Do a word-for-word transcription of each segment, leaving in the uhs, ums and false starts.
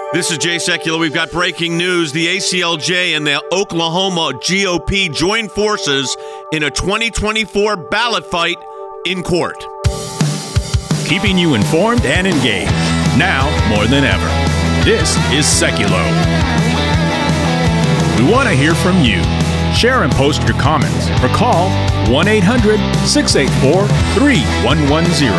This is Jay Sekulow. We've got breaking news. The A C L J and the Oklahoma G O P join forces in a twenty twenty-four ballot fight in court. Keeping you informed and engaged, now more than ever. This is Sekulow. We want to hear from you. Share and post your comments or call one eight hundred, six eight four, three one one zero.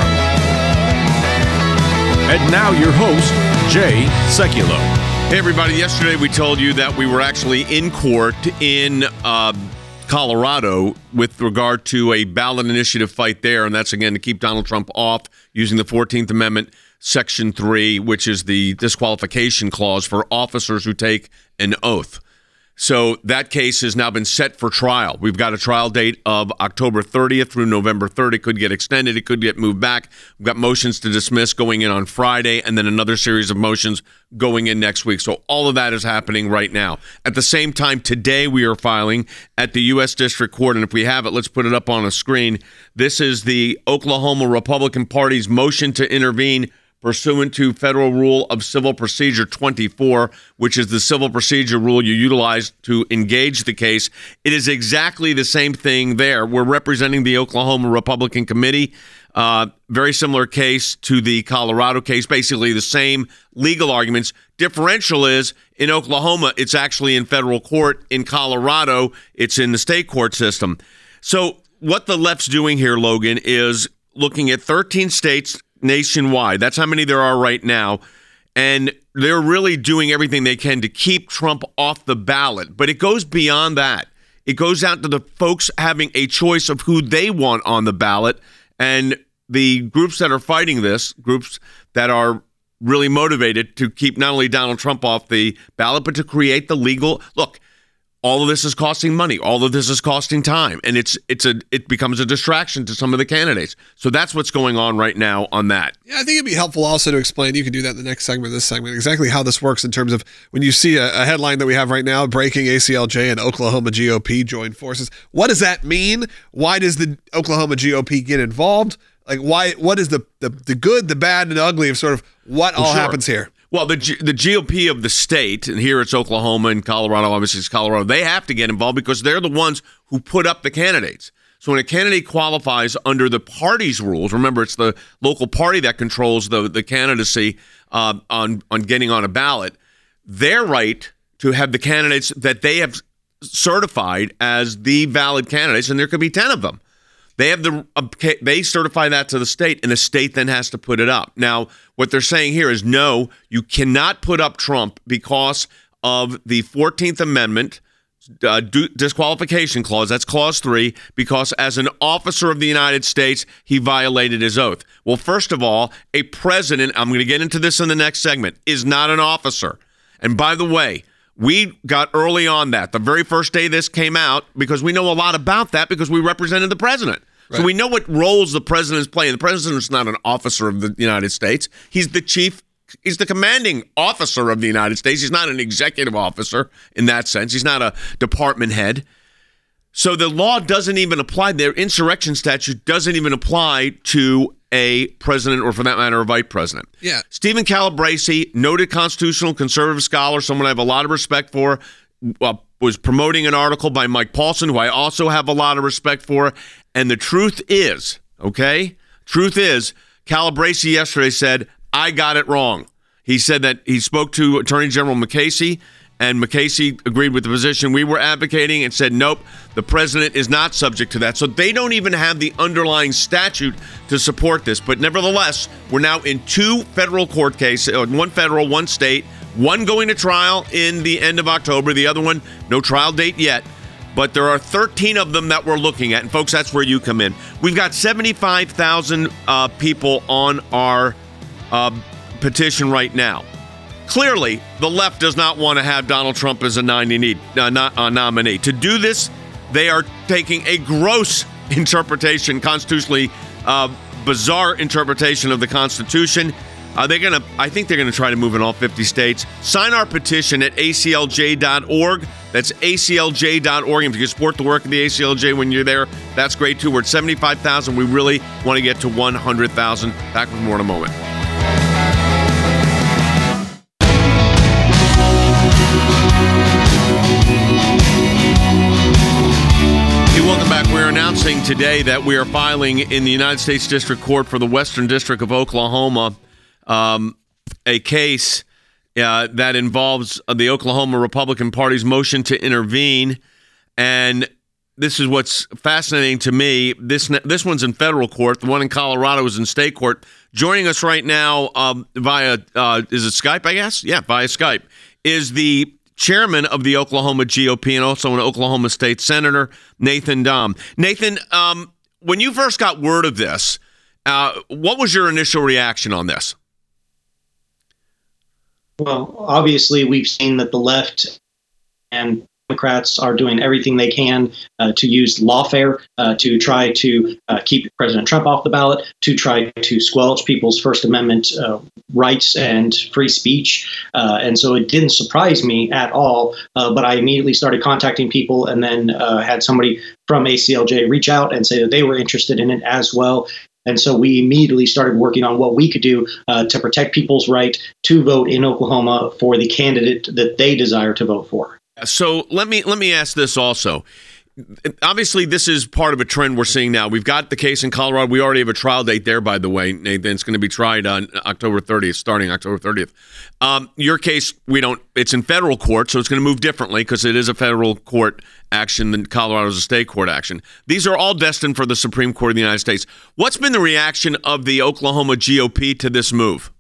And now your host, Jay Sekulow. Hey, everybody. Yesterday we told you that we were actually in court in uh, Colorado with regard to a ballot initiative fight there, and that's, again, to keep Donald Trump off using the fourteenth Amendment, Section three, which is the disqualification clause for officers who take an oath. So that case has now been set for trial. We've got a trial date of October thirtieth through November third. It could get extended. It could get moved back. We've got motions to dismiss going in on Friday, and then another series of motions going in next week. So all of that is happening right now. At the same time, today we are filing at the U S District Court, and if we have it, let's put it up on a screen. This is the Oklahoma Republican Party's motion to intervene pursuant to Federal Rule of Civil Procedure twenty-four, which is the civil procedure rule you utilize to engage the case. It is exactly the same thing there. We're representing the Oklahoma Republican Committee. Uh, very similar case to the Colorado case, basically the same legal arguments. Differential is, in Oklahoma, it's actually in federal court. In Colorado, it's in the state court system. So what the left's doing here, Logan, is looking at thirteen states nationwide. That's how many there are right now. And they're really doing everything they can to keep Trump off the ballot. But it goes beyond that. It goes out to the folks having a choice of who they want on the ballot. And the groups that are fighting this, groups that are really motivated to keep not only Donald Trump off the ballot, but to create the legal... Look, all of this is costing money. All of this is costing time, and it's it's a it becomes a distraction to some of the candidates. So that's what's going on right now on that. Yeah, I think it'd be helpful also to explain. You can do that in the next segment, this segment, exactly how this works in terms of when you see a, a headline that we have right now: breaking A C L J and Oklahoma G O P join forces. What does that mean? Why does the Oklahoma G O P get involved? Like, why? What is the the, the good, the bad, and the ugly of sort of what well, all sure. happens here? Well, the G- the G O P of the state, and here it's Oklahoma and Colorado, obviously it's Colorado, they have to get involved because they're the ones who put up the candidates. So when a candidate qualifies under the party's rules, remember it's the local party that controls the, the candidacy uh, on, on getting on a ballot, their right to have the candidates that they have certified as the valid candidates, and there could be ten of them. They have the they certify that to the state, and the state then has to put it up. Now, what they're saying here is no, you cannot put up Trump because of the fourteenth Amendment uh, disqualification clause. That's clause three, because as an officer of the United States, he violated his oath. Well, first of all, a president, I'm going to get into this in the next segment, is not an officer. And by the way, we got early on that. The very first day this came out, because we know a lot about that because we represented the president. Right. So we know what roles the president is playing. The president is not an officer of the United States. He's the chief, he's the commanding officer of the United States. He's not an executive officer in that sense. He's not a department head. So the law doesn't even apply. Their insurrection statute doesn't even apply to a president or, for that matter, a vice president. Yeah. Stephen Calabresi, noted constitutional conservative scholar, someone I have a lot of respect for, uh, was promoting an article by Mike Paulson, who I also have a lot of respect for. And the truth is, okay, truth is, Calabresi yesterday said, I got it wrong. He said that he spoke to Attorney General McCasey, and McCasey agreed with the position we were advocating and said, nope, the president is not subject to that. So they don't even have the underlying statute to support this. But nevertheless, we're now in two federal court cases, one federal, one state, one going to trial in the end of October, the other one, no trial date yet. But there are thirteen of them that we're looking at. And folks, that's where you come in. We've got seventy-five thousand uh, people on our uh, petition right now. Clearly, the left does not want to have Donald Trump as a nominee. Uh, not, uh, nominee. To do this, they are taking a gross interpretation, constitutionally uh, bizarre interpretation of the Constitution. Uh, they're gonna. I think they're gonna try to move in all fifty states. Sign our petition at A C L J dot org. That's A C L J dot org. If you can support the work of the A C L J when you're there, that's great too. We're at seventy-five thousand. We really want to get to one hundred thousand. Back with more in a moment. we're announcing today that we are filing in the United States District Court for the Western District of Oklahoma um, a case uh, that involves the Oklahoma Republican Party's motion to intervene. And this is what's fascinating to me. This this one's in federal court. The one in Colorado is in state court. Joining us right now um, via, uh, is it Skype, I guess? Yeah, via Skype, is the chairman of the Oklahoma G O P and also an Oklahoma State Senator, Nathan Dahm. Nathan, um, when you first got word of this, uh, what was your initial reaction on this? Well, obviously, we've seen that the left and Democrats are doing everything they can uh, to use lawfare uh, to try to uh, keep President Trump off the ballot, to try to squelch people's First Amendment uh, rights and free speech. Uh, and so it didn't surprise me at all. Uh, but I immediately started contacting people and then uh, had somebody from A C L J reach out and say that they were interested in it as well. And so we immediately started working on what we could do uh, to protect people's right to vote in Oklahoma for the candidate that they desire to vote for. So let me let me ask this also. Obviously, this is part of a trend we're seeing now. We've got the case in Colorado. We already have a trial date there, by the way, Nathan. It's going to be tried on October thirtieth, starting October thirtieth. Um, your case, we don't. It's in federal court, so it's going to move differently because it is a federal court action than Colorado's a state court action. These are all destined for the Supreme Court of the United States. What's been the reaction of the Oklahoma G O P to this move?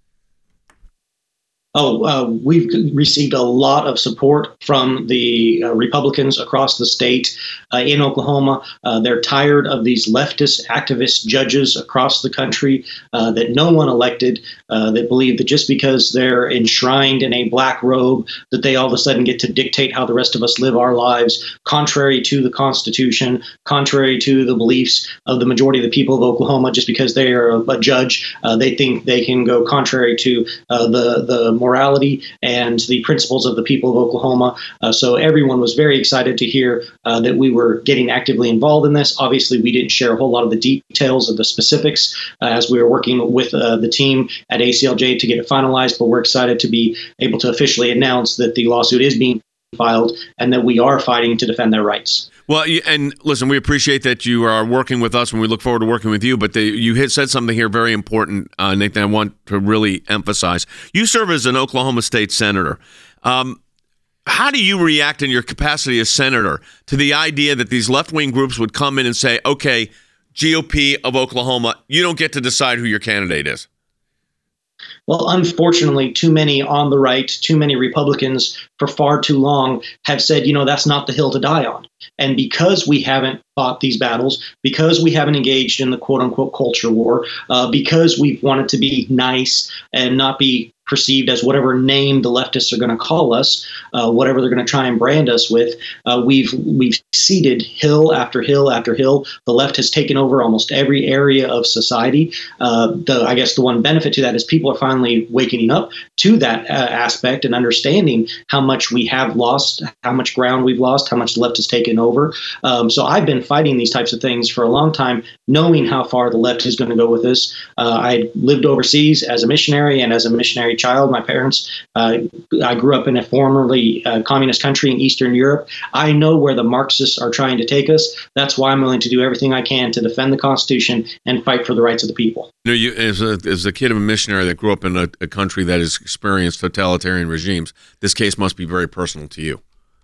Oh, uh, we've received a lot of support from the uh, Republicans across the state uh, in Oklahoma. Uh, they're tired of these leftist activist judges across the country uh, that no one elected, uh, that believe that just because they're enshrined in a black robe, that they all of a sudden get to dictate how the rest of us live our lives, contrary to the Constitution, contrary to the beliefs of the majority of the people of Oklahoma. Just because they are a, a judge, uh, they think they can go contrary to uh, the the morality and the principles of the people of Oklahoma. Uh, so everyone was very excited to hear uh, that we were getting actively involved in this. Obviously, we didn't share a whole lot of the details of the specifics uh, as we were working with uh, the team at A C L J to get it finalized, but we're excited to be able to officially announce that the lawsuit is being filed and that we are fighting to defend their rights. Well, and listen, we appreciate that you are working with us, and we look forward to working with you. But the, you had said something here very important, uh, Nathan, I want to really emphasize. You serve as an Oklahoma State Senator. Um, how do you react in your capacity as Senator to the idea that these left-wing groups would come in and say, okay, G O P of Oklahoma, you don't get to decide who your candidate is? Well, unfortunately, too many on the right, too many Republicans for far too long have said, you know, that's not the hill to die on. And because we haven't fought these battles, because we haven't engaged in the quote unquote culture war, uh, because we've wanted to be nice and not be perceived as whatever name the leftists are going to call us, uh, whatever they're going to try and brand us with, uh, we've we've ceded hill after hill after hill. The left has taken over almost every area of society. Uh, the I guess the one benefit to that is people are finally waking up to that uh, aspect and understanding how much we have lost, how much ground we've lost, how much the left has taken over. Um, so I've been fighting these types of things for a long time, knowing how far the left is going to go with this. Uh, I lived overseas as a missionary, and as a missionary child, my parents, uh, I grew up in a formerly uh, communist country in Eastern Europe. I know where the Marxists are trying to take us. That's why I'm willing to do everything I can to defend the Constitution and fight for the rights of the people. You know, you, as a as a kid of a missionary that grew up in a, a country that has experienced totalitarian regimes, this case must be very personal to you.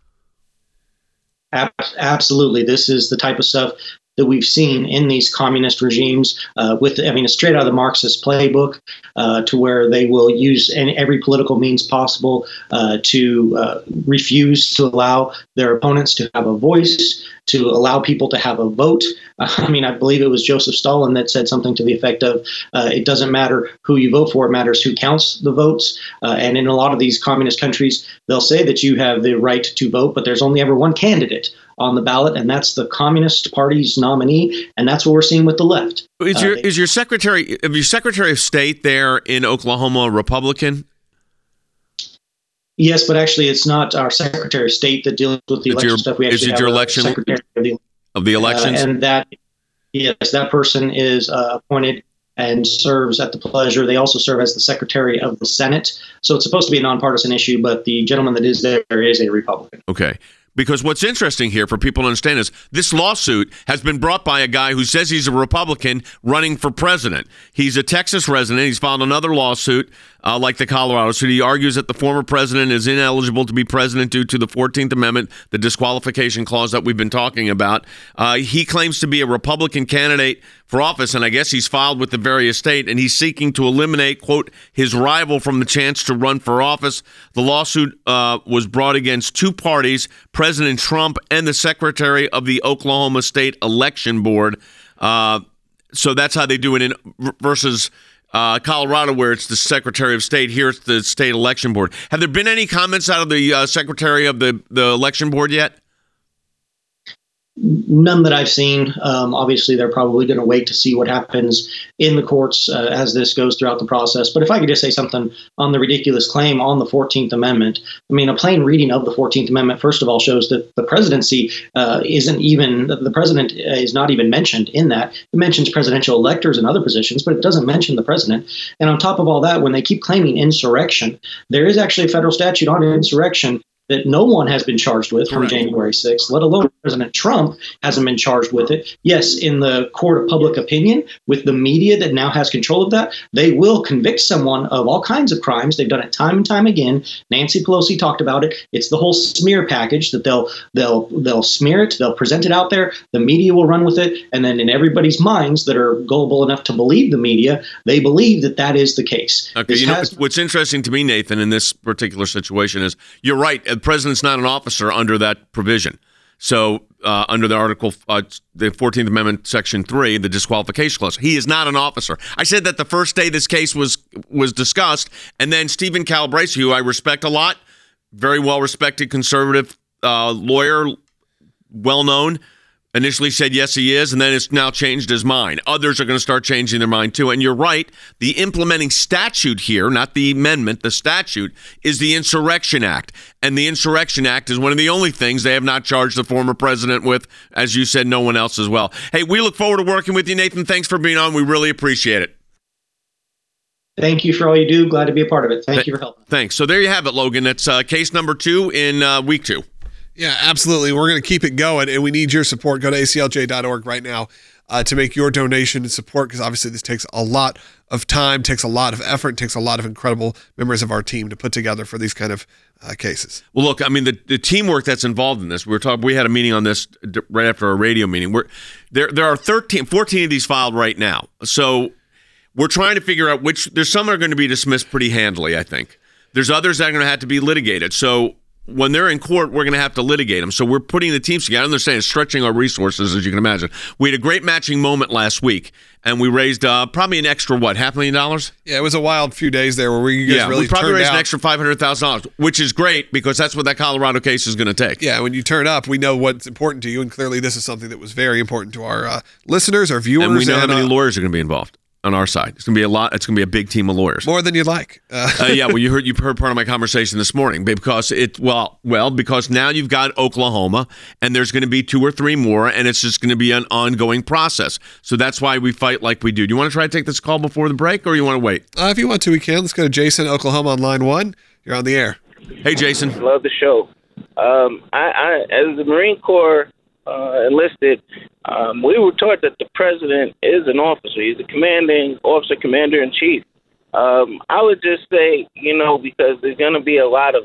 Absolutely. This is the type of stuff that we've seen in these communist regimes uh, with, I mean, it's straight out of the Marxist playbook uh, to where they will use any, every political means possible uh, to uh, refuse to allow their opponents to have a voice, to allow people to have a vote. Uh, I mean, I believe it was Joseph Stalin that said something to the effect of, uh, it doesn't matter who you vote for, it matters who counts the votes. Uh, and in a lot of these communist countries, they'll say that you have the right to vote, but there's only ever one candidate on the ballot, and that's the Communist Party's nominee, and that's what we're seeing with the left. Is your uh, they, is your secretary of your Secretary of State there in Oklahoma a Republican? Yes, but actually, it's not our Secretary of State that deals with the Is election your, stuff. We actually is it have your a election Secretary of the, of the elections, uh, and that yes, that person is uh, appointed and serves at the pleasure. They also serve as the Secretary of the Senate, so it's supposed to be a nonpartisan issue. But the gentleman that is there is a Republican. Okay. Because what's interesting here for people to understand is this lawsuit has been brought by a guy who says he's a Republican running for president. He's a Texas resident. He's filed another lawsuit uh, like the Colorado suit. He argues that the former president is ineligible to be president due to the fourteenth Amendment, the disqualification clause that we've been talking about. Uh, he claims to be a Republican candidate for office, and I guess he's filed with the various state, and he's seeking to eliminate, quote, his rival from the chance to run for office. The lawsuit uh, was brought against two parties, President Trump and the Secretary of the Oklahoma State Election Board. Uh, so that's how they do it in versus uh, Colorado, where it's the Secretary of State. Here it's the State Election Board. Have there been any comments out of the uh, Secretary of the, the Election Board yet? None that I've seen. Um, obviously, they're probably going to wait to see what happens in the courts uh, as this goes throughout the process. But if I could just say something on the ridiculous claim on the fourteenth Amendment, I mean, a plain reading of the fourteenth Amendment, first of all, shows that the presidency uh, isn't even, the president is not even mentioned in that. It mentions presidential electors and other positions, but it doesn't mention the president. And on top of all that, when they keep claiming insurrection, there is actually a federal statute on insurrection that no one has been charged with from Correct. January sixth, let alone President Trump hasn't been charged with it. Yes, in the court of public opinion, with the media that now has control of that, they will convict someone of all kinds of crimes. They've done it time and time again. Nancy Pelosi talked about it. It's the whole smear package that they'll they'll they'll smear it, they'll present it out there, the media will run with it, and then in everybody's minds that are gullible enough to believe the media, they believe that that is the case. Okay, This you know, has- what's interesting to me, Nathan, in this particular situation is you're right. The president's not an officer under that provision. So uh, under the article, uh, the fourteenth Amendment, Section three, the disqualification clause, he is not an officer. I said that the first day this case was was discussed, and then Stephen Calabresi, who I respect a lot, very well-respected conservative uh, lawyer, well-known, initially said yes, he is, and then it's now changed his mind. Others are going to start changing their mind too. And you're right, the implementing statute here, not the amendment, the statute, is the Insurrection Act. And the Insurrection Act is one of the only things they have not charged the former president with, as you said, no one else as well. Hey, we look forward to working with you, Nathan. Thanks for being on. We really appreciate it. Thank you for all you do. Glad to be a part of it. Thank Th- you for helping. Thanks. So there you have it, Logan. That's uh, case number two in uh, week two. Yeah, absolutely. We're going to keep it going, and we need your support. Go to A C L J dot org right now uh, to make your donation and support, because obviously this takes a lot of time, takes a lot of effort, takes a lot of incredible members of our team to put together for these kind of uh, cases. Well, look, I mean, the, the teamwork that's involved in this, we were talking, we had a meeting on this d- right after our radio meeting. We're, there, there are thirteen, fourteen of these filed right now. So we're trying to figure out which, there's some that are going to be dismissed pretty handily, I think. There's others that are going to have to be litigated. So when they're in court, we're going to have to litigate them. So we're putting the teams together. I understand it's stretching our resources, as you can imagine. We had a great matching moment last week, and we raised uh, probably an extra, what, half a million dollars? Yeah, it was a wild few days there where we you guys Yeah, really we probably turned raised out. an extra five hundred thousand dollars, which is great because that's what that Colorado case is going to take. Yeah, when you turn up, we know what's important to you, and clearly this is something that was very important to our uh, listeners, our viewers. And we know how many uh, lawyers are going to be involved on our side. It's going to be a lot. It's going to be a big team of lawyers. more than you'd like. Uh, uh, yeah, well, you heard you heard part of my conversation this morning because it well well because now you've got Oklahoma, and there's going to be two or three more, and it's just going to be an ongoing process. So that's why we fight like we do. Do you want to try to take this call before the break, or you want to wait? uh, if you want to, we can. Let's go to Jason, Oklahoma, on line one. You're on the air. Hey, Jason. Love the show. Um, I, I, as the Marine Corps uh, enlisted, um, we were taught that the president is an officer. He's a commanding officer, commander in chief. Um, I would just say, you know, because there's going to be a lot of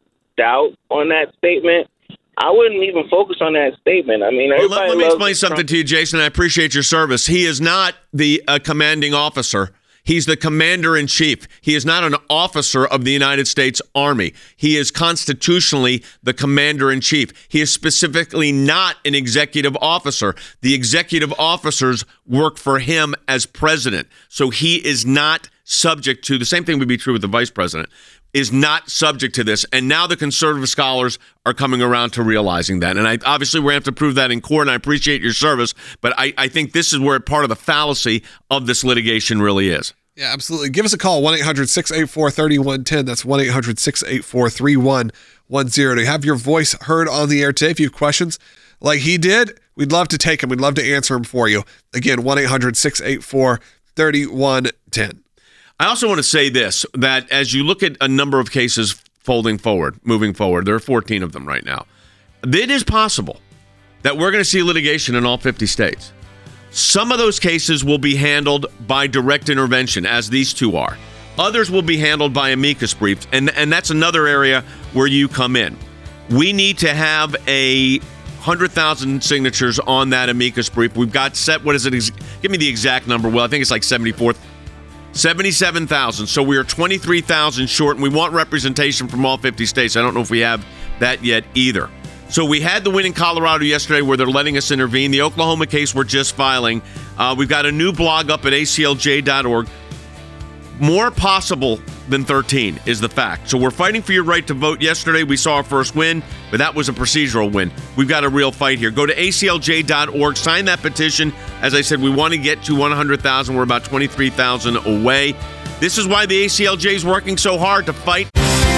doubt on that statement, I wouldn't even focus on that statement. I mean, Well, everybody let, let me loves explain something Trump. to you, Jason. I appreciate your service. He is not the uh, commanding officer. He's the commander-in-chief. He is not an officer of the United States Army. He is constitutionally the commander-in-chief. He is specifically not an executive officer. The executive officers work for him as president. So he is not subject to, the same thing would be true with the vice president, is not subject to this. And now the conservative scholars are coming around to realizing that. And I obviously we're going to have to prove that in court, and I appreciate your service, but I, I think this is where part of the fallacy of this litigation really is. Yeah, absolutely. Give us a call, one eight hundred six eight four three one one zero. That's one eight hundred six eight four three one one zero. To have your voice heard on the air today, if you have questions like he did, we'd love to take them. We'd love to answer them for you. Again, one eight hundred six eight four three one one zero. I also want to say this, that as you look at a number of cases folding forward, moving forward, there are fourteen of them right now. It is possible that we're going to see litigation in all fifty states. Some of those cases will be handled by direct intervention, as these two are. Others will be handled by amicus briefs, and, and that's another area where you come in. We need to have a one hundred thousand signatures on that amicus brief. We've got set, what is it? Give me the exact number. Well, I think it's like seventy-four, seventy-seven thousand. So we are twenty-three thousand short, and we want representation from all fifty states. I don't know if we have that yet either. So we had the win in Colorado yesterday where they're letting us intervene. The Oklahoma case we're just filing. Uh, we've got a new blog up at A C L J dot org. More possible than thirteen is the fact. So we're fighting for your right to vote. Yesterday we saw our first win, but that was a procedural win. We've got a real fight here. Go to A C L J dot org. Sign that petition. As I said, we want to get to one hundred thousand. We're about twenty-three thousand away. This is why the A C L J is working so hard to fight.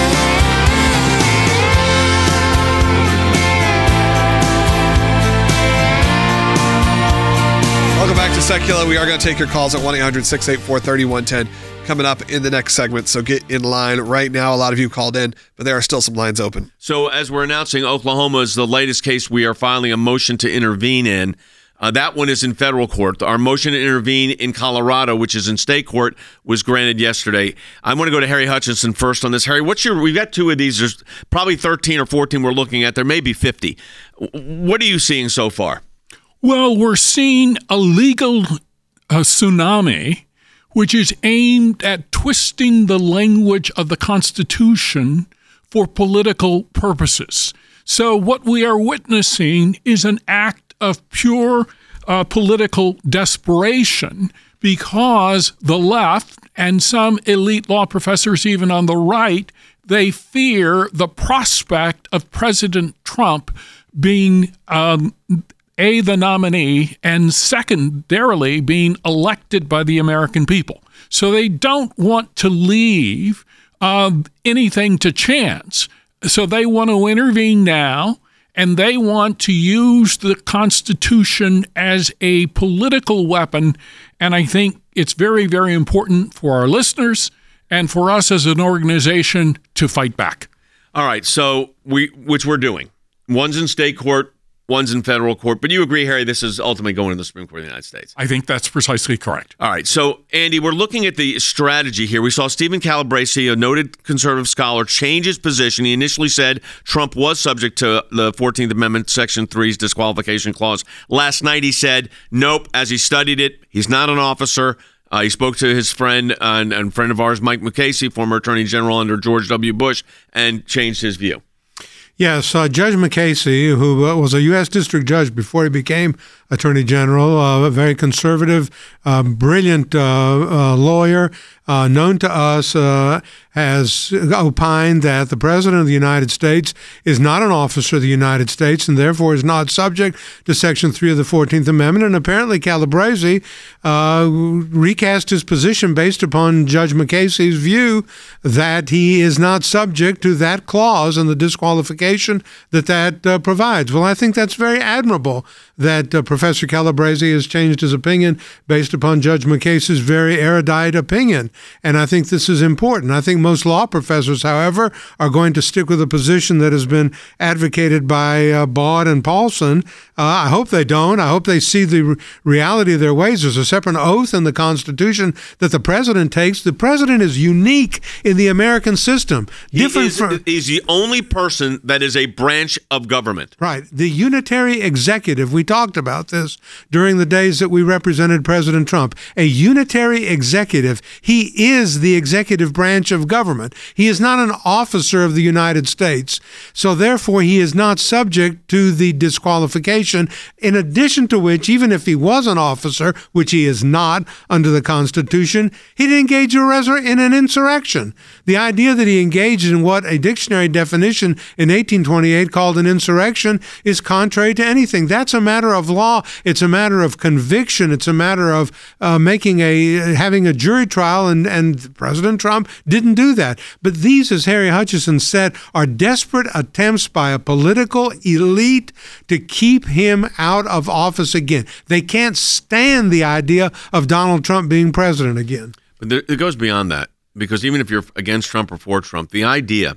Welcome back to Secular. We are going to take your calls at one eight hundred six eight four three one one zero coming up in the next segment, so get in line right now. A lot of you called in, but there are still some lines open. So as we're announcing, Oklahoma is the latest case we are filing a motion to intervene in. Uh, that one is in federal court. Our motion to intervene in Colorado, which is in state court, was granted yesterday. I want to go to Harry Hutchinson first on this. Harry, what's your? We've got two of these. There's probably thirteen or fourteen we're looking at. There may be fifty. What are you seeing so far? Well, we're seeing a legal uh, tsunami, which is aimed at twisting the language of the Constitution for political purposes. So what we are witnessing is an act of pure uh, political desperation because the left and some elite law professors, even on the right, they fear the prospect of President Trump being um, A, the nominee, and secondarily being elected by the American people. So they don't want to leave uh, anything to chance. So they want to intervene now, and they want to use the Constitution as a political weapon. And I think it's very, very important for our listeners and for us as an organization to fight back. All right, so we which we're doing. One's in state court, one's in federal court. But you agree, Harry, this is ultimately going to the Supreme Court of the United States. I think that's precisely correct. All right. So, Andy, we're looking at the strategy here. We saw Stephen Calabresi, a noted conservative scholar, change his position. He initially said Trump was subject to the fourteenth Amendment, Section three's disqualification clause. Last night he said, nope, as he studied it, he's not an officer. Uh, he spoke to his friend uh, and, and friend of ours, Mike Mukasey, former Attorney General under George W. Bush, and changed his view. Yes, uh, Judge Mukasey, who uh, was a U S district judge before he became Attorney General, uh, a very conservative, uh, brilliant uh, uh, lawyer, uh, known to us, uh, has opined that the President of the United States is not an officer of the United States and therefore is not subject to Section three of the fourteenth Amendment. And apparently Calabresi uh, recast his position based upon Judge Mukasey's view that he is not subject to that clause and the disqualification that that uh, provides. Well, I think that's very admirable that uh, Professor Calabresi has changed his opinion based upon Judge Mukasey's very erudite opinion. And I think this is important. I think most law professors, however, are going to stick with a position that has been advocated by uh, Baud and Paulson. Uh, I hope they don't. I hope they see the re- reality of their ways. There's a separate oath in the Constitution that the president takes. The president is unique in the American system. Different he is, from, he's the only person that is a branch of government. Right. The unitary executive, we talked about this during the days that we represented President Trump. A unitary executive, he is the executive branch of government. He is not an officer of the United States. So therefore, he is not subject to the disqualification. In addition to which, even if he was an officer, which he is not under the Constitution, he didn't engage in an insurrection. The idea that he engaged in what a dictionary definition in eighteen twenty-eight called an insurrection is contrary to anything. That's a matter of law. It's a matter of conviction. It's a matter of uh, making a having a jury trial, and, and President Trump didn't do that. But these, as Harry Hutchinson said, are desperate attempts by a political elite to keep him out of office again. They can't stand the idea of Donald Trump being president again. But there, it goes beyond that, because even if you're against Trump or for Trump, the idea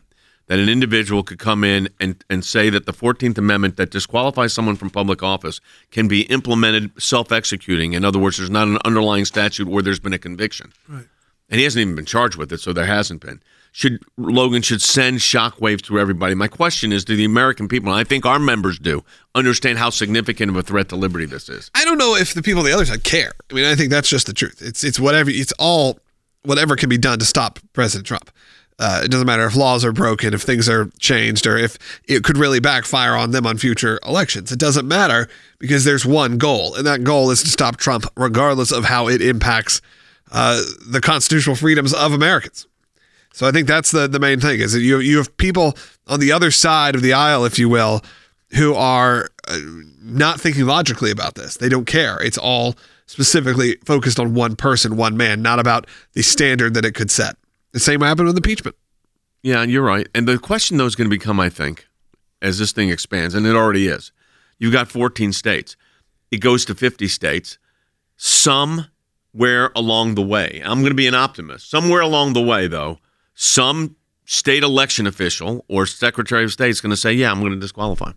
that an individual could come in and, and say that the fourteenth Amendment that disqualifies someone from public office can be implemented self-executing. In other words, there's not an underlying statute where there's been a conviction. Right. And he hasn't even been charged with it, so there hasn't been. Should Logan should send shockwaves through everybody. My question is, do the American people, and I think our members do, understand how significant of a threat to liberty this is? I don't know if the people on the other side care. I mean, I think that's just the truth. It's it's whatever. It's all whatever can be done to stop President Trump. Uh, it doesn't matter if laws are broken, if things are changed, or if it could really backfire on them on future elections. It doesn't matter because there's one goal, and that goal is to stop Trump, regardless of how it impacts uh, the constitutional freedoms of Americans. So I think that's the, the main thing, is that you, you have people on the other side of the aisle, if you will, who are uh, not thinking logically about this. They don't care. It's all specifically focused on one person, one man, not about the standard that it could set. The same happened with impeachment. Yeah, and you're right. And the question, though, is going to become, I think, as this thing expands, and it already is. You've got fourteen states. It goes to fifty states. Somewhere along the way, I'm going to be an optimist. Somewhere along the way, though, some state election official or Secretary of State is going to say, yeah, I'm going to disqualify.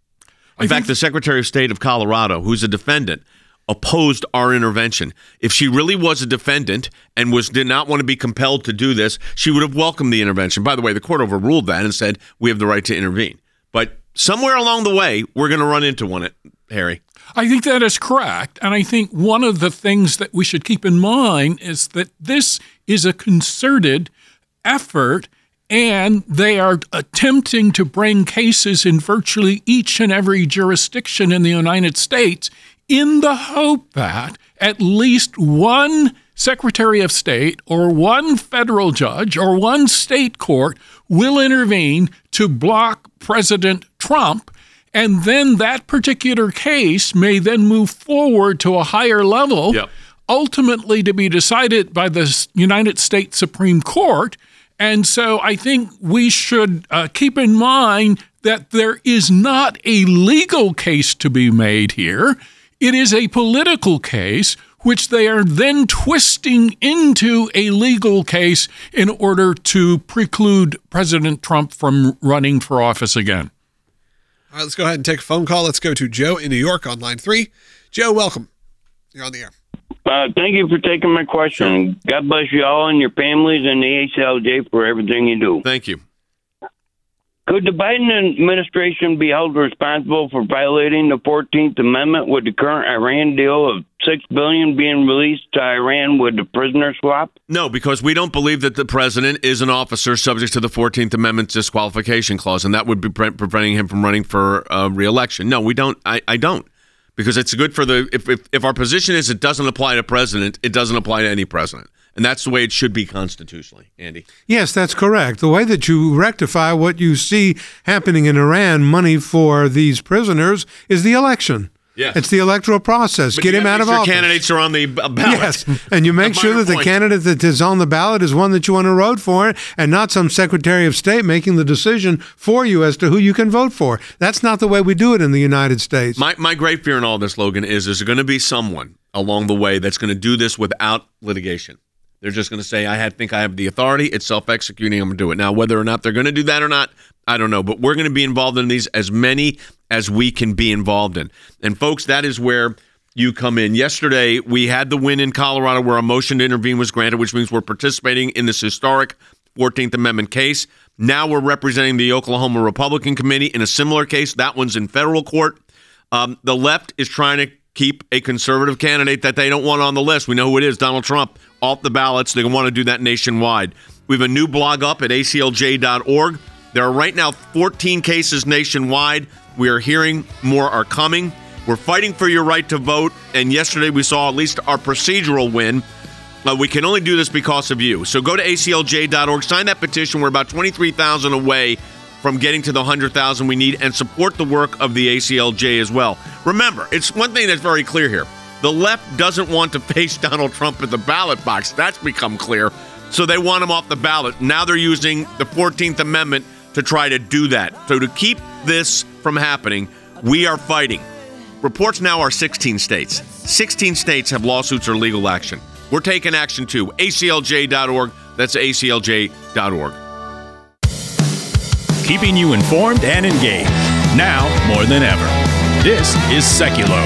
In fact, the Secretary of State of Colorado, who's a defendant, opposed our intervention. If she really was a defendant and was did not want to be compelled to do this, she would have welcomed the intervention. By the way, the court overruled that and said we have the right to intervene. But somewhere along the way, we're going to run into one, Harry. I think that is correct. And I think one of the things that we should keep in mind is that this is a concerted effort, and they are attempting to bring cases in virtually each and every jurisdiction in the United States in the hope that at least one Secretary of State or one federal judge or one state court will intervene to block President Trump, and then that particular case may then move forward to a higher level, yep. ultimately to be decided by the United States Supreme Court. And so I think we should uh, keep in mind that there is not a legal case to be made here. It is a political case, which they are then twisting into a legal case in order to preclude President Trump from running for office again. All right, let's go ahead and take a phone call. Let's go to Joe in New York on line three. Joe, welcome. You're on the air. Uh, thank you for taking my question. God bless you all and your families and the A C L J for everything you do. Thank you. Could the Biden administration be held responsible for violating the fourteenth Amendment with the current Iran deal of six billion dollars being released to Iran with the prisoner swap? No, because we don't believe that the president is an officer subject to the fourteenth Amendment disqualification clause, and that would be pre- preventing him from running for uh, re-election. No, we don't. I, I don't. Because it's good for the, if, if if our position is it doesn't apply to president, it doesn't apply to any president. And that's the way it should be constitutionally, Andy. Yes, that's correct. The way that you rectify what you see happening in Iran, money for these prisoners, is the election. Yes. It's the electoral process. But Get him out of sure office. Candidates are on the ballot. Yes, and you make sure that the point. candidate that is on the ballot is one that you want to vote for, and not some Secretary of State making the decision for you as to who you can vote for. That's not the way we do it in the United States. My my great fear in all this, Logan, is there's going to be someone along the way that's going to do this without litigation. They're just going to say, I have, think I have the authority. It's self-executing. I'm going to do it. Now, whether or not they're going to do that or not, I don't know. But we're going to be involved in these, as many as we can be involved in. And, folks, that is where you come in. Yesterday, we had the win in Colorado where a motion to intervene was granted, which means we're participating in this historic fourteenth Amendment case. Now we're representing the Oklahoma Republican Committee in a similar case. That one's in federal court. Um, the left is trying to keep a conservative candidate that they don't want on the list. We know who it is, Donald Trump, off the ballots. They want to do that nationwide. We have a new blog up at A C L J dot org. There are right now fourteen cases nationwide. We are hearing more are coming. We're fighting for your right to vote, and yesterday we saw at least our procedural win. Uh, we can only do this because of you. So go to A C L J dot org, sign that petition. We're about twenty-three thousand away from getting to the one hundred thousand we need, and support the work of the A C L J as well. Remember, it's one thing that's very clear here. The left doesn't want to face Donald Trump at the ballot box. That's become clear. So they want him off the ballot. Now they're using the fourteenth Amendment to try to do that. So to keep this from happening, we are fighting. Reports now are sixteen states. sixteen states have lawsuits or legal action. We're taking action too. A C L J dot org. That's A C L J dot org. keeping you informed and engaged. Now more than ever. This is Seculo.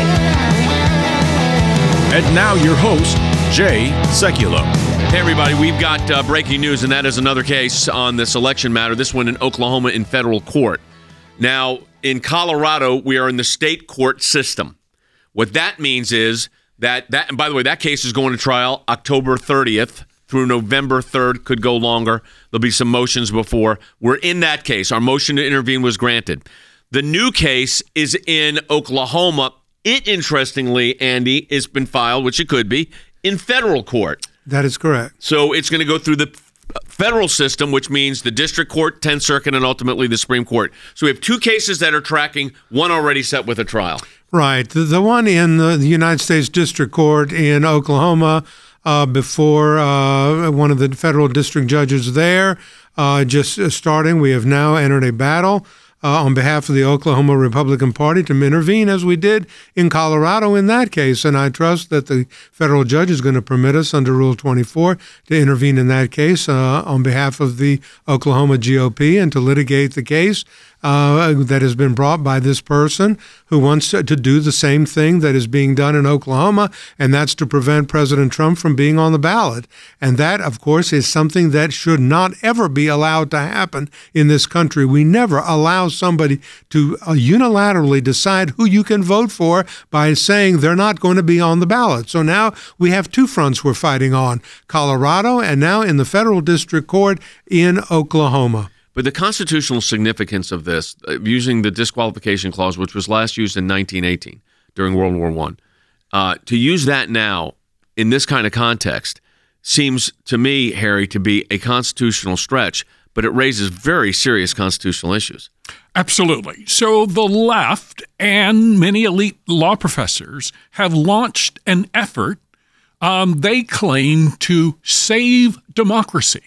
And now your host, Jay Sekulow. Hey, everybody, we've got uh, breaking news, and that is another case on this election matter, this one in Oklahoma in federal court. Now, in Colorado, we are in the state court system. What that means is that, that, and by the way, that case is going to trial October thirtieth through November third, could go longer. There'll be some motions before. We're in that case. Our motion to intervene was granted. The new case is in Oklahoma. It, interestingly, Andy, has been filed, which it could be, in federal court. That is correct. So it's going to go through the federal system, which means the district court, tenth Circuit, and ultimately the Supreme Court. So we have two cases that are tracking, one already set with a trial. Right. The, the one in the, the United States District Court in Oklahoma, uh, before uh, one of the federal district judges there, uh, just starting, we have now entered a battle Uh, on behalf of the Oklahoma Republican Party to intervene, as we did in Colorado in that case. And I trust that the federal judge is going to permit us under Rule twenty-four to intervene in that case uh, on behalf of the Oklahoma G O P and to litigate the case uh, that has been brought by this person who wants to, to do the same thing that is being done in Oklahoma, and that's to prevent President Trump from being on the ballot. And that, of course, is something that should not ever be allowed to happen in this country. We never allow somebody to uh, unilaterally decide who you can vote for by saying they're not going to be on the ballot. So now we have two fronts we're fighting on, Colorado and now in the federal district court in Oklahoma. But the constitutional significance of this, uh, using the disqualification clause, which was last used in nineteen eighteen during World War One, uh, to use that now in this kind of context seems to me, Harry, to be a constitutional stretch, but it raises very serious constitutional issues. Absolutely. So the left and many elite law professors have launched an effort, um, they claim, to save democracy.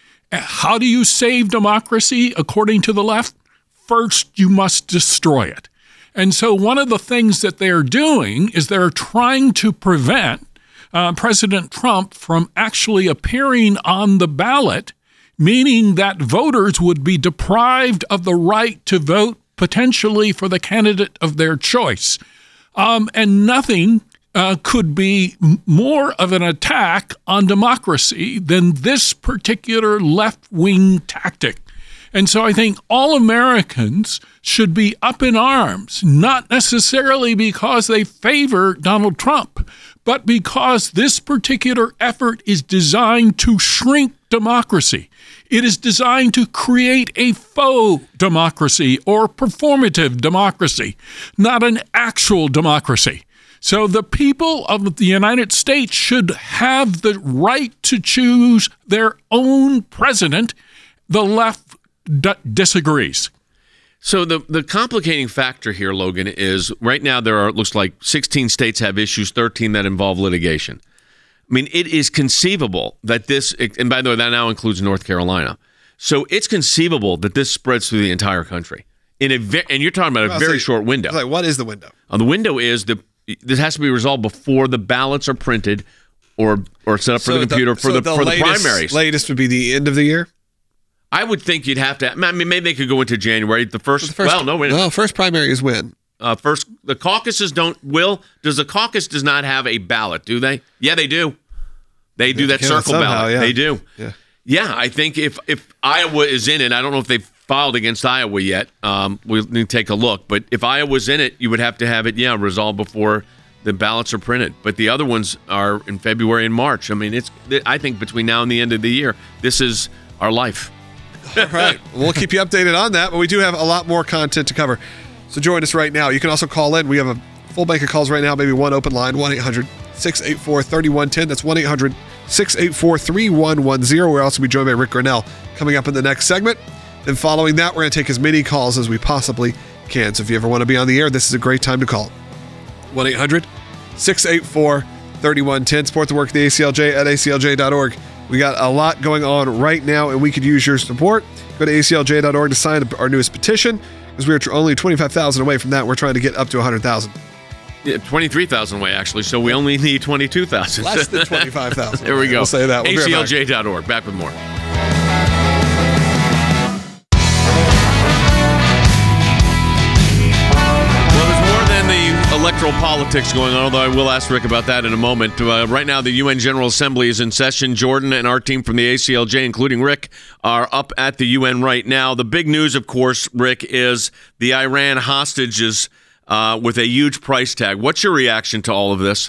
How do you save democracy, according to the left? First, you must destroy it. And so one of the things that they're doing is they're trying to prevent uh, President Trump from actually appearing on the ballot, meaning that voters would be deprived of the right to vote potentially for the candidate of their choice. Um, and nothing uh, could be more of an attack on democracy than this particular left-wing tactic. And so I think all Americans should be up in arms, not necessarily because they favor Donald Trump, but because this particular effort is designed to shrink democracy. It is designed to create a faux democracy or performative democracy, not an actual democracy. So the people of the United States should have the right to choose their own president. The left d- disagrees. So the, the complicating factor here, Logan, is right now there are, it looks like sixteen states have issues, thirteen that involve litigation. I mean, it is conceivable that this, and by the way, that now includes North Carolina. So it's conceivable that this spreads through the entire country. In a ve- and you're talking about a Well, very so, short window. Like, what is the window? Uh, the window is the this has to be resolved before the ballots are printed or or set up for So the computer the, for so the, the for latest, the primaries. Latest would be the end of the year. I would think you'd have to. I mean, maybe they could go into January. The first. The first well, no, wait. No, first primary is when. Uh, first, the caucuses don't. Will does the caucus does not have a ballot? Do they? Yeah, they do. They do that Yeah, circle somehow, ballot. yeah. They do. Yeah. Yeah, I think if if Iowa is in it, I don't know if they've filed against Iowa yet. Um, we'll need to take a look. But if Iowa's in it, you would have to have it, yeah, resolved before the ballots are printed. But the other ones are in February and March. I mean, it's. I think between now and the end of the year, this is our life. All right. We'll keep you updated on that, but we do have a lot more content to cover. So join us right now. You can also call in. We have a full bank of calls right now, maybe one open line, one eight hundred six eight four three one one zero. That's one eight hundred six eight four three one one zero. We'll also be joined by Rick Grinnell coming up in the next segment. Then following that, we're going to take as many calls as we possibly can. So if you ever want to be on the air, this is a great time to call. one eight hundred six eight four three one one zero. Support the work of the A C L J at A C L J dot org. We got a lot going on right now, and we could use your support. Go to A C L J dot org to sign up our newest petition, because we're only twenty-five thousand away from that. We're trying to get up to one hundred thousand. Yeah, twenty-three thousand away, actually, so we only need twenty-two thousand. Less than twenty-five thousand. There we go. We'll say that. We'll A C L J dot org. Back with more. electoral politics going on, although I will ask Rick about that in a moment. Uh, right now, the U N General Assembly is in session. Jordan and our team from the A C L J, including Rick, are up at the U N right now. The big news, of course, Rick, is the Iran hostages uh, with a huge price tag. What's your reaction to all of this?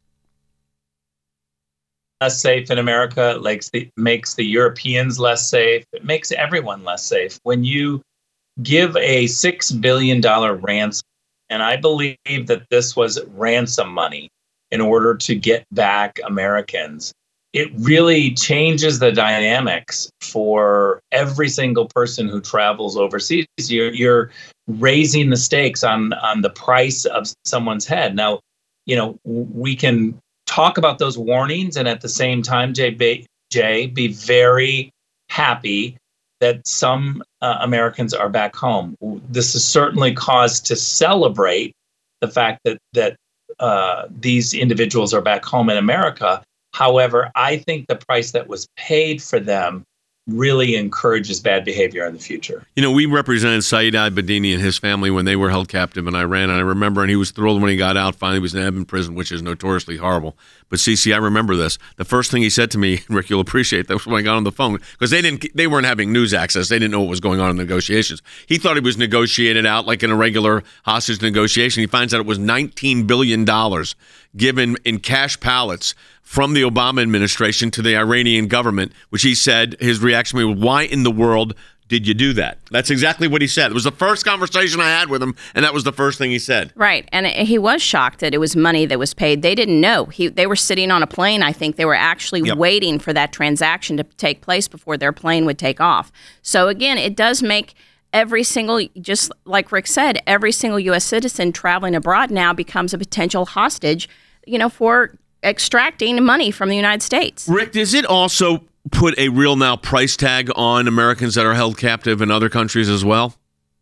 Less safe in America, like the, makes the Europeans less safe. It makes everyone less safe. When you give a six billion dollars ransom, and I believe that this was ransom money in order to get back Americans, it really changes the dynamics for every single person who travels overseas. You're, you're raising the stakes on, on the price of someone's head. Now, you know, we can talk about those warnings and at the same time, Jay, be, Jay, be very happy that some uh, Americans are back home. This is certainly cause to celebrate the fact that that uh, these individuals are back home in America. However, I think the price that was paid for them really encourages bad behavior in the future. You know, we represented Saeed Abedini and his family when they were held captive in Iran, and I remember, and he was thrilled when he got out. Finally, he was in Evin prison, which is notoriously horrible. But Cece, I remember this. The first thing he said to me, Rick, you'll appreciate that, was when I got on the phone, because they didn't, they weren't having news access. They didn't know what was going on in the negotiations. He thought he was negotiated out like in a regular hostage negotiation. He finds out it was nineteen billion dollars given in cash pallets from the Obama administration to the Iranian government, which he said his reaction to me was, why in the world did you do that? That's exactly what he said. It was the first conversation I had with him, and that was the first thing he said. Right, and he was shocked that it was money that was paid. They didn't know. He, they were sitting on a plane. I think they were actually yep. waiting for that transaction to take place before their plane would take off. So again, it does make every single, just like Rick said, every single U S citizen traveling abroad now becomes a potential hostage, you know, for extracting money from the United States. Rick, does it also put a real now price tag on Americans that are held captive in other countries as well?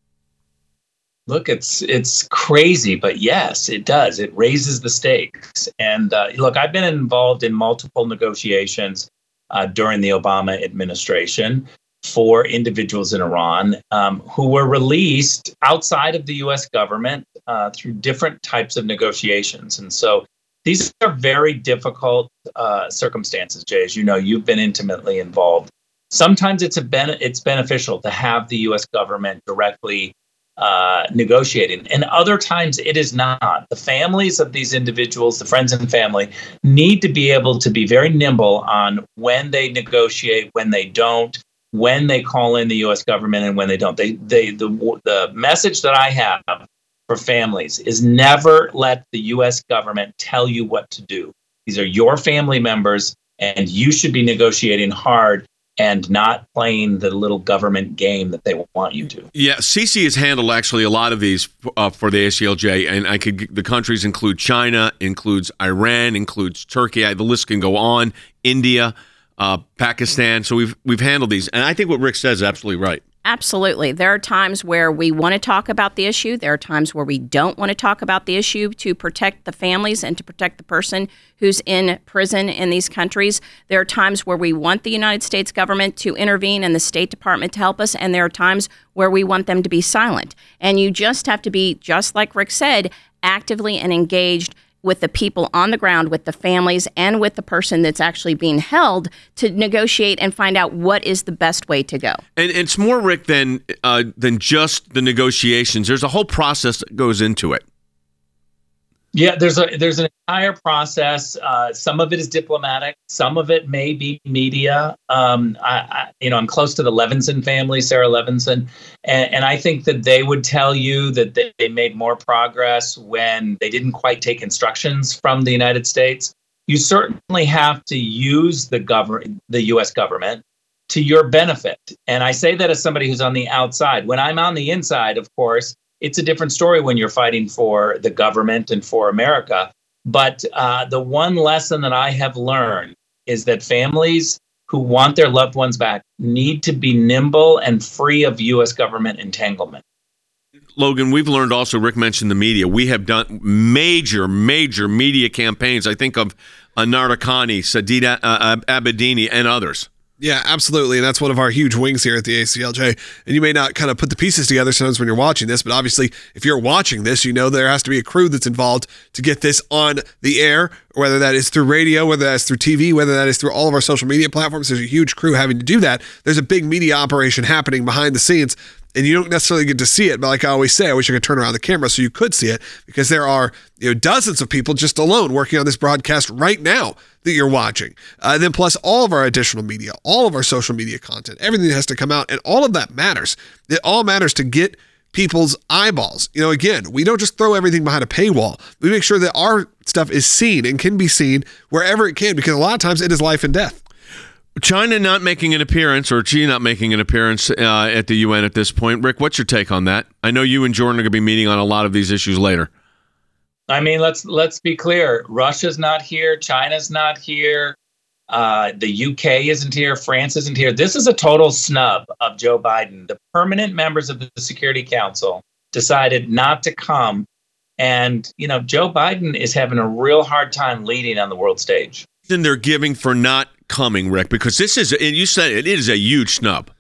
Look, it's it's crazy, but yes, it does. It raises the stakes. And uh, look, I've been involved in multiple negotiations uh, during the Obama administration for individuals in Iran um, who were released outside of the U S government uh, through different types of negotiations. And so these are very difficult uh, circumstances, Jay. As you know, you've been intimately involved. Sometimes it's a ben- it's beneficial to have the U S government directly uh, negotiating, and other times it is not. The families of these individuals, the friends and family, need to be able to be very nimble on when they negotiate, when they don't, when they call in the U S government, and when they don't. They they the the message that I have for families is never let the U S government tell you what to do. These are your family members, and you should be negotiating hard and not playing the little government game that they want you to. Yeah, Cece has handled actually a lot of these uh, for the A C L J, and I could. The countries include China, includes Iran, includes Turkey. I, the list can go on. India, uh, Pakistan. So we've we've handled these, and I think what Rick says is absolutely right. Absolutely. There are times where we want to talk about the issue. There are times where we don't want to talk about the issue to protect the families and to protect the person who's in prison in these countries. There are times where we want the United States government to intervene and the State Department to help us, and there are times where we want them to be silent. And you just have to be, just like Rick said, actively and engaged with the people on the ground, with the families, and with the person that's actually being held to negotiate and find out what is the best way to go. And it's more, Rick, than uh, than just the negotiations. There's a whole process that goes into it. Yeah, there's a there's an entire process. Uh, some of it is diplomatic. Some of it may be media. Um, I, I, you know, I'm close to the Levinson family, Sarah Levinson, and, and I think that they would tell you that they, they made more progress when they didn't quite take instructions from the United States. You certainly have to use the government, the U S government, to your benefit. And I say that as somebody who's on the outside. When I'm on the inside, of course, it's a different story when you're fighting for the government and for America. But uh, the one lesson that I have learned is that families who want their loved ones back need to be nimble and free of U S government entanglement. Logan, we've learned also, Rick mentioned the media. We have done major, major media campaigns. I think of Anar Kani, Saeed uh, Abedini, and others. Yeah, absolutely. And that's one of our huge wings here at the A C L J. And you may not kind of put the pieces together sometimes when you're watching this, but obviously if you're watching this, you know there has to be a crew that's involved to get this on the air, whether that is through radio, whether that's through T V, whether that is through all of our social media platforms. There's a huge crew having to do that. There's a big media operation happening behind the scenes. And you don't necessarily get to see it, but like I always say, I wish I could turn around the camera so you could see it, because there are you know dozens of people just alone working on this broadcast right now that you're watching. Uh, and then plus all of our additional media, all of our social media content, everything has to come out, and all of that matters. It all matters to get people's eyeballs. You know, again, we don't just throw everything behind a paywall. We make sure that our stuff is seen and can be seen wherever it can, because a lot of times it is life and death. China not making an appearance, or Xi not making an appearance uh, at the U N at this point. Rick, what's your take on that? I know you and Jordan are going to be meeting on a lot of these issues later. I mean, let's let's be clear. Russia's not here. China's not here. Uh, the U K isn't here. France isn't here. This is a total snub of Joe Biden. The permanent members of the Security Council decided not to come. And, you know, Joe Biden is having a real hard time leading on the world stage. Then they're giving for not coming, Rick, because this is, and you said it, it is a huge snub.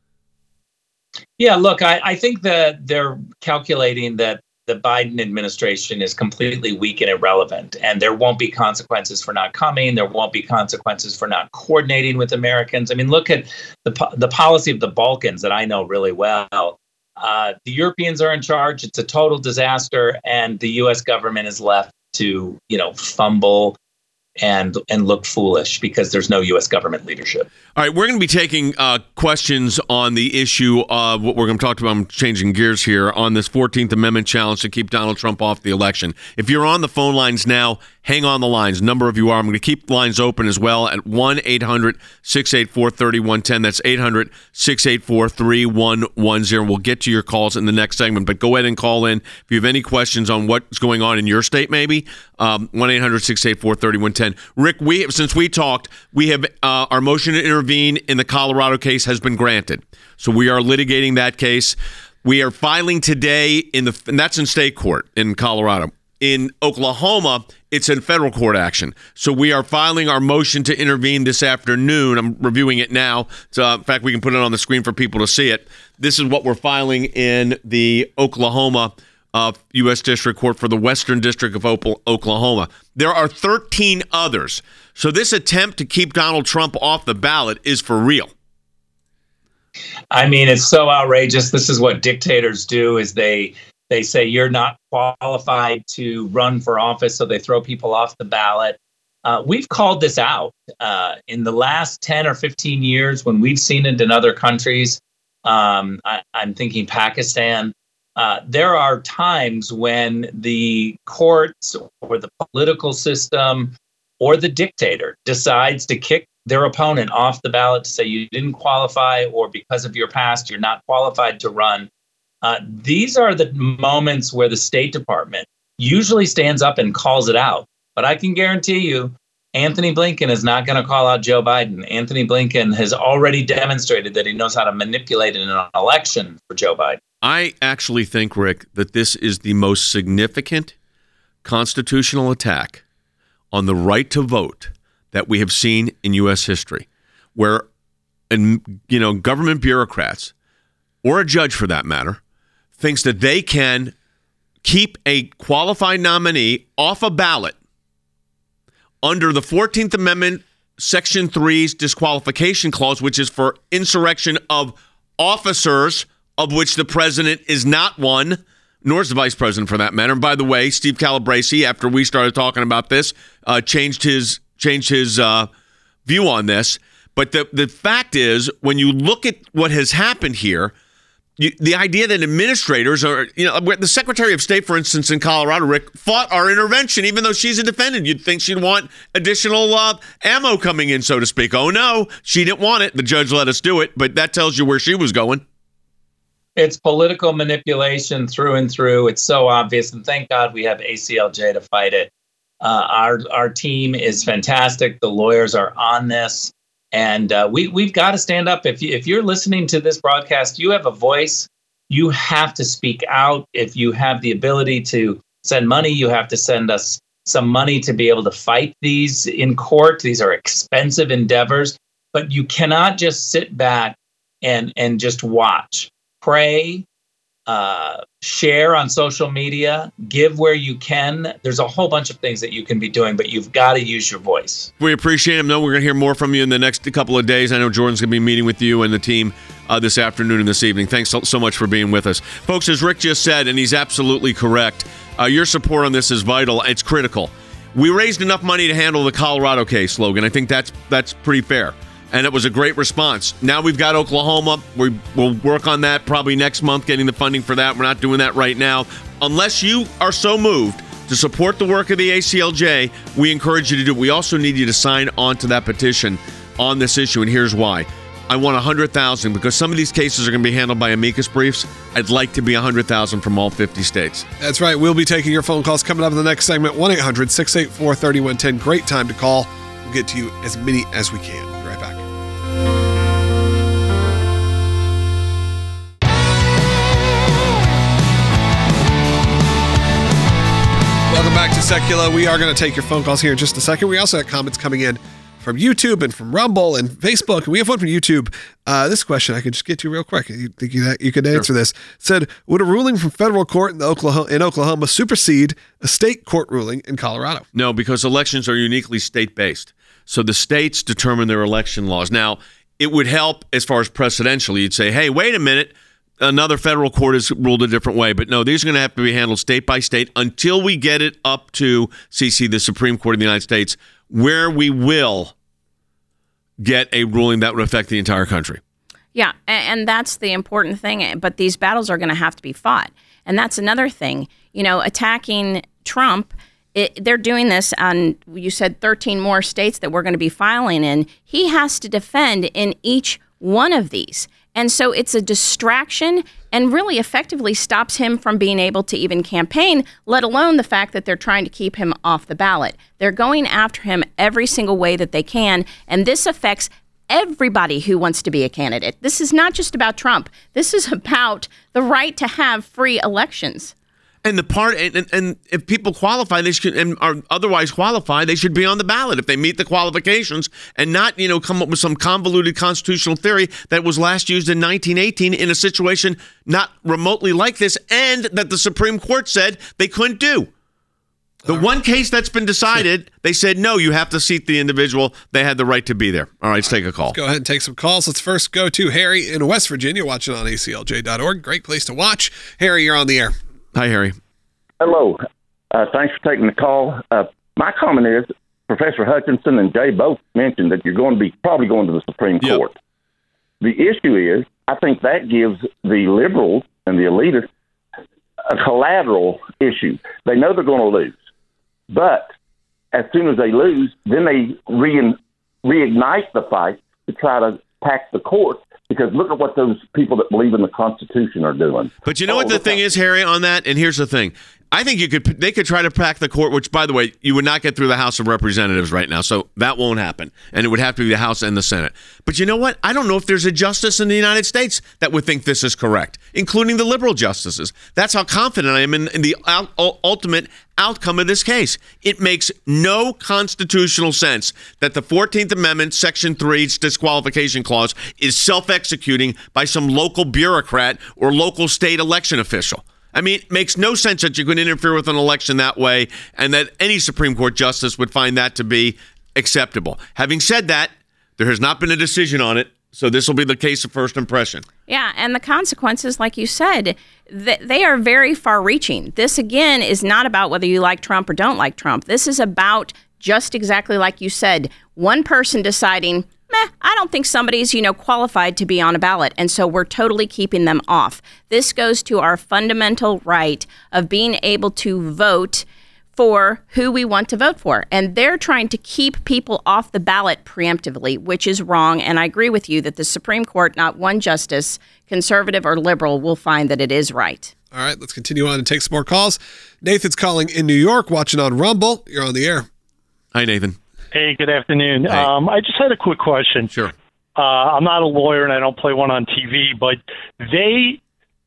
Yeah, look, I, I think that they're calculating that the Biden administration is completely weak and irrelevant, and there won't be consequences for not coming. There won't be consequences for not coordinating with Americans. I mean, look at the the policy of the Balkans that I know really well. Uh, the Europeans are in charge. It's a total disaster, and the U S government is left to, you know, fumble and and look foolish because there's no U S government leadership. All right, we're going to be taking uh, questions on the issue of what we're going to talk about. I'm changing gears here on this fourteenth Amendment challenge to keep Donald Trump off the election. If you're on the phone lines now, hang on the lines. A number of you are. I'm going to keep the lines open as well at one eight hundred six eight four three one one zero. That's eight hundred six eight four three one one zero. We'll get to your calls in the next segment, but go ahead and call in if you have any questions on what's going on in your state, maybe. Um, one eight hundred six eight four three one one zero. Rick, we since we talked, we have uh, our motion to intervene in the Colorado case has been granted. So we are litigating that case. We are filing today in the, and that's in state court in Colorado. In Oklahoma, it's in federal court action. So we are filing our motion to intervene this afternoon. I'm reviewing it now. So uh, in fact, we can put it on the screen for people to see it. This is what we're filing in the Oklahoma uh, U S District Court for the Western District of Oklahoma. There are thirteen others. So this attempt to keep Donald Trump off the ballot is for real. I mean, it's so outrageous. This is what dictators do, is they they say you're not qualified to run for office, so they throw people off the ballot. Uh, we've called this out uh, in the last ten or fifteen years when we've seen it in other countries. Um, I, I'm thinking Pakistan. Uh, there are times when the courts or the political system or the dictator decides to kick their opponent off the ballot to say you didn't qualify, or because of your past, you're not qualified to run. Uh, these are the moments where the State Department usually stands up and calls it out. But I can guarantee you, Anthony Blinken is not going to call out Joe Biden. Anthony Blinken has already demonstrated that he knows how to manipulate in an election for Joe Biden. I actually think, Rick, that this is the most significant constitutional attack on the right to vote that we have seen in U S history, where, and you know, government bureaucrats, or a judge for that matter, thinks that they can keep a qualified nominee off a ballot under the fourteenth Amendment, Section three's disqualification clause, which is for insurrection of officers, of which the president is not one, nor is the vice president for that matter. And by the way, Steve Calabresi, after we started talking about this, uh, changed his changed his uh, view on this. But the, the fact is, when you look at what has happened here, you, the idea that administrators are, you know, the Secretary of State, for instance, in Colorado, Rick, fought our intervention, even though she's a defendant. You'd think she'd want additional uh, ammo coming in, so to speak. Oh, no, she didn't want it. The judge let us do it, but that tells you where she was going. It's political manipulation through and through. It's so obvious, and thank God we have A C L J to fight it. Uh, our our team is fantastic. The lawyers are on this, and uh, we we've got to stand up. If you, if you're listening to this broadcast, you have a voice. You have to speak out. If you have the ability to send money, you have to send us some money to be able to fight these in court. These are expensive endeavors. but you cannot just sit back and and just watch. Pray, uh, share on social media, give where you can. There's a whole bunch of things that you can be doing, but you've got to use your voice. We appreciate it. No, we're going to hear more from you in the next couple of days. I know Jordan's going to be meeting with you and the team uh, this afternoon and this evening. Thanks so, so much for being with us. Folks, as Rick just said, and he's absolutely correct, uh, your support on this is vital. It's critical. We raised enough money to handle the Colorado case, Logan. I think that's that's pretty fair. And it was a great response. Now we've got Oklahoma. We, we'll work on that probably next month, getting the funding for that. We're not doing that right now. Unless you are so moved to support the work of the A C L J, we encourage you to do it. We also need you to sign on to that petition on this issue, and here's why. I want one hundred thousand because some of these cases are going to be handled by amicus briefs. I'd like to be one hundred thousand from all fifty states. That's right. We'll be taking your phone calls coming up in the next segment. one eight hundred six eight four three one one zero. Great time to call. We'll get to you as many as we can. Be right back. Welcome back to Secular. We are going to take your phone calls here in just a second. We also have comments coming in from YouTube and from Rumble and Facebook. We have one from YouTube. Uh, this question I could just get to real quick. You think you, you could answer sure. this? It said, would a ruling from federal court in, the Oklahoma, in Oklahoma supersede a state court ruling in Colorado? No, because elections are uniquely state-based. So the states determine their election laws. Now, it would help as far as precedentially. You'd say, hey, wait a minute. Another federal court has ruled a different way. But no, these are going to have to be handled state by state until we get it up to C C, the Supreme Court of the United States, where we will get a ruling that would affect the entire country. Yeah, and that's the important thing. But these battles are going to have to be fought. And that's another thing. You know, attacking Trump, it, they're doing this on, you said thirteen more states that we're going to be filing in. He has to defend in each one of these. And so it's a distraction and really effectively stops him from being able to even campaign, let alone the fact that they're trying to keep him off the ballot. They're going after him every single way that they can, and this affects everybody who wants to be a candidate. This is not just about Trump. This is about the right to have free elections. And the part, and, and if people qualify, they should, and are otherwise qualified, they should be on the ballot if they meet the qualifications, and not, you know, come up with some convoluted constitutional theory that was last used in nineteen eighteen in a situation not remotely like this, and that the Supreme Court said they couldn't do. The right. one case that's been decided, they said, no, you have to seat the individual. They had the right to be there. All right, let's take a call. Let's go ahead and take some calls. Let's first go to Harry in West Virginia, watching on A C L J dot org. Great place to watch. Harry, you're on the air. Hi, Harry. Hello. Uh, thanks for taking the call. Uh, my comment is Professor Hutchinson and Jay both mentioned that you're going to be probably going to the Supreme yep. Court. The issue is, I think that gives the liberals and the elitists a collateral issue. They know they're going to lose. But as soon as they lose, then they re- reignite the fight to try to pack the court. Because look at what those people that believe in the Constitution are doing. But you know oh, what the thing out. is, Harry, on that? And here's the thing. I think you could. They could try to pack the court, which, by the way, you would not get through the House of Representatives right now. So that won't happen. And it would have to be the House and the Senate. But you know what? I don't know if there's a justice in the United States that would think this is correct, including the liberal justices. That's how confident I am in, in the out, ultimate outcome of this case. It makes no constitutional sense that the fourteenth Amendment, Section three's disqualification clause is self-executing by some local bureaucrat or local state election official. I mean, it makes no sense that you can interfere with an election that way and that any Supreme Court justice would find that to be acceptable. Having said that, there has not been a decision on it, so this will be the case of first impression. Yeah, and the consequences, like you said, th- they are very far-reaching. This, again, is not about whether you like Trump or don't like Trump. This is about, just exactly like you said, one person deciding, meh, I don't think somebody's, you know, qualified to be on a ballot, and so we're totally keeping them off. This goes to our fundamental right of being able to vote for who we want to vote for. And they're trying to keep people off the ballot preemptively, which is wrong. And I agree with you that the Supreme Court, not one justice, conservative or liberal, will find that it is right. All right, let's continue on and take some more calls. Nathan's calling in New York, watching on Rumble. You're on the air. Hi, Nathan. Hey, good afternoon. Hey. Um, I just had a quick question. Sure. Uh, I'm not a lawyer and I don't play one on T V, but they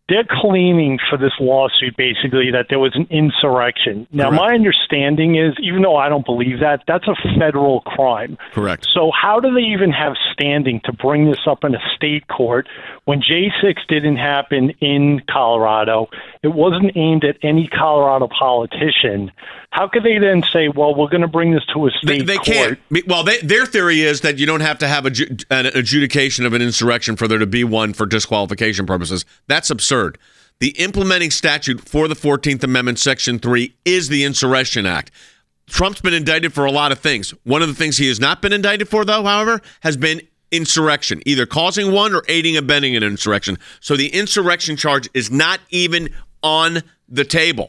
they're claiming for this lawsuit basically that there was an insurrection. Now, Correct. my understanding is, even though I don't believe that, that's a federal crime. Correct. So how do they even have standing to bring this up in a state court when J six didn't happen in Colorado? It wasn't aimed at any Colorado politician. How could they then say, well, we're going to bring this to a state They, they court? can't. Well, they, their theory is that you don't have to have a, ju- an adjudication of an insurrection for there to be one for disqualification purposes. That's absurd. The implementing statute for the fourteenth Amendment, Section three, is the Insurrection Act. Trump's been indicted for a lot of things. One of the things he has not been indicted for, though, however, has been insurrection, either causing one or aiding and abetting an insurrection. So the insurrection charge is not even on the table.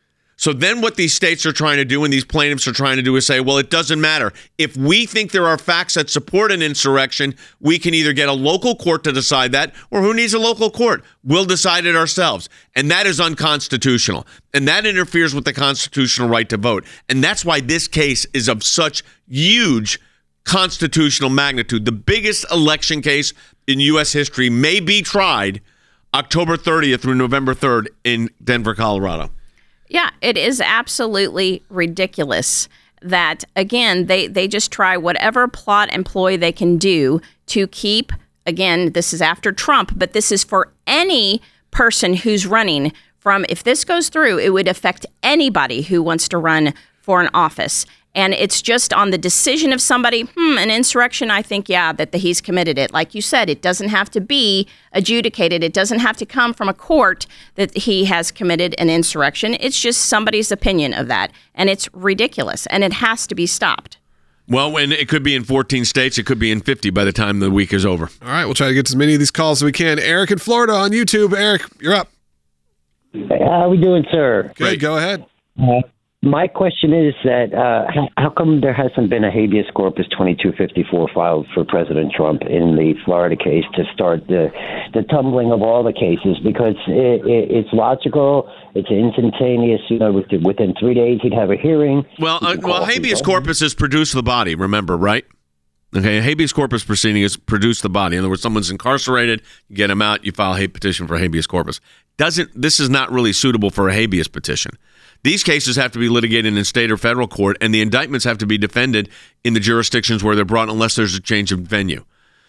So then what these states are trying to do and these plaintiffs are trying to do is say, well, it doesn't matter. If we think there are facts that support an insurrection, we can either get a local court to decide that, or who needs a local court? We'll decide it ourselves. And that is unconstitutional. And that interferes with the constitutional right to vote. And that's why this case is of such huge constitutional magnitude. The biggest election case in U S history may be tried October thirtieth through November third in Denver, Colorado. Yeah, it is absolutely ridiculous that, again, they, they just try whatever plot and ploy they can do to keep, again, this is after Trump, but this is for any person who's running from, if this goes through, it would affect anybody who wants to run for an office. And it's just on the decision of somebody, hmm, an insurrection, I think, yeah, that the, he's committed it. Like you said, it doesn't have to be adjudicated. It doesn't have to come from a court that he has committed an insurrection. It's just somebody's opinion of that. And it's ridiculous. And it has to be stopped. Well, and it could be in fourteen states. It could be in fifty by the time the week is over. All right, we'll try to get to as many of these calls as we can. Eric in Florida on YouTube. Eric, you're up. How are we doing, sir? Good, Great. Go ahead. Uh, my question is that uh, how, how come there hasn't been a habeas corpus twenty-two fifty-four filed for President Trump in the Florida case to start the the tumbling of all the cases? Because it, it, it's logical, it's instantaneous. You know, within, within three days he'd have a hearing. Well, uh, well, habeas corpus is produce the body. Remember, right? Okay, habeas corpus proceeding is produce the body. In other words, someone's incarcerated, you get him out, you file a petition for habeas corpus. Doesn't this is not really suitable for a habeas petition. These cases have to be litigated in state or federal court, and the indictments have to be defended in the jurisdictions where they're brought unless there's a change of venue.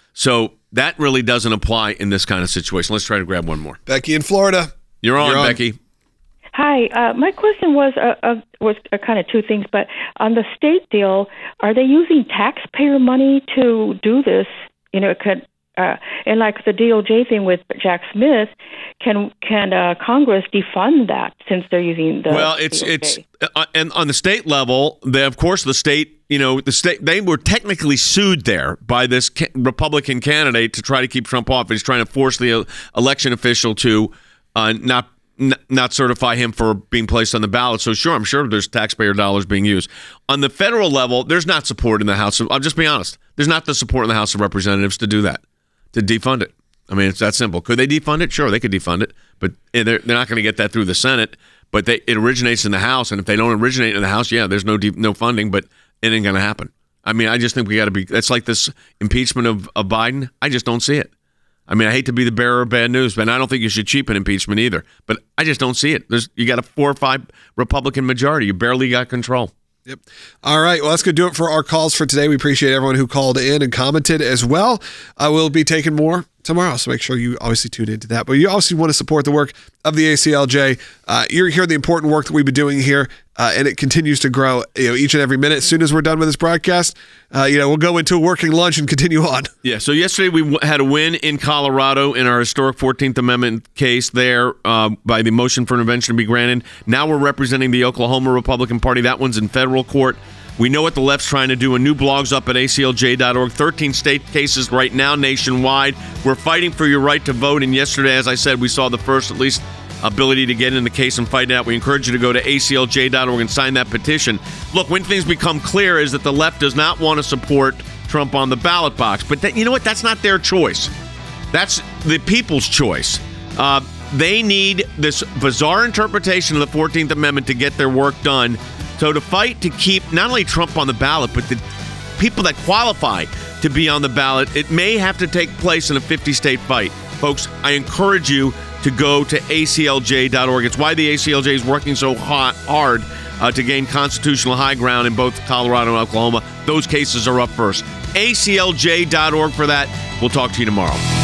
So that really doesn't apply in this kind of situation. Let's try to grab one more. Becky in Florida. You're on, You're on. Becky. Hi. Uh, my question was uh, uh, was uh, kind of two things, but on the state deal, are they using taxpayer money to do this? You know, it could, uh, and like the D O J thing with Jack Smith, can can uh, Congress defund that since they're using the well, it's D O J? it's uh, and on the state level, they of course the state, you know, the state they were technically sued there by this ca- Republican candidate to try to keep Trump off. He's trying to force the uh, election official to uh, not. N- not certify him for being placed on the ballot. So sure, I'm sure there's taxpayer dollars being used. On the federal level, there's not support in the House of, I'll just be honest, there's not the support in the House of Representatives to do that, to defund it. I mean, it's that simple. Could they defund it? Sure, they could defund it, but they're, they're not going to get that through the Senate, but they, it originates in the House, and if they don't originate in the House, yeah, there's no de- no funding, but it ain't going to happen. I mean, I just think we got to be, it's like this impeachment of, of Biden. I just don't see it. I mean, I hate to be the bearer of bad news, but I don't think you should cheapen impeachment either. But I just don't see it. There's you got a four or five Republican majority. You barely got control. Yep. All right. Well, that's going to do it for our calls for today. We appreciate everyone who called in and commented as well. I will be taking more tomorrow, so make sure you obviously tune into that. But you obviously want to support the work of the A C L J. Uh, you're hearing the important work that we've been doing here, uh, and it continues to grow, you know, each and every minute. As soon as we're done with this broadcast, uh, you know, we'll go into a working lunch and continue on. Yeah. So yesterday we w- had a win in Colorado in our historic fourteenth Amendment case there uh, by the motion for intervention to be granted. Now we're representing the Oklahoma Republican Party. That one's in federal court. We know what the left's trying to do. A new blog's up at A C L J dot org. thirteen state cases right now nationwide. We're fighting for your right to vote. And yesterday, as I said, we saw the first, at least, ability to get in the case and fight it out. We encourage you to go to A C L J dot org and sign that petition. Look, when things become clear is that the left does not want to support Trump on the ballot box. But that, you know what? That's not their choice. That's the people's choice. Uh, they need this bizarre interpretation of the fourteenth Amendment to get their work done. So to fight to keep not only Trump on the ballot, but the people that qualify to be on the ballot, it may have to take place in a fifty-state fight. Folks, I encourage you to go to A C L J dot org. It's why the A C L J is working so hot, hard uh, to gain constitutional high ground in both Colorado and Oklahoma. Those cases are up first. A C L J dot org for that. We'll talk to you tomorrow.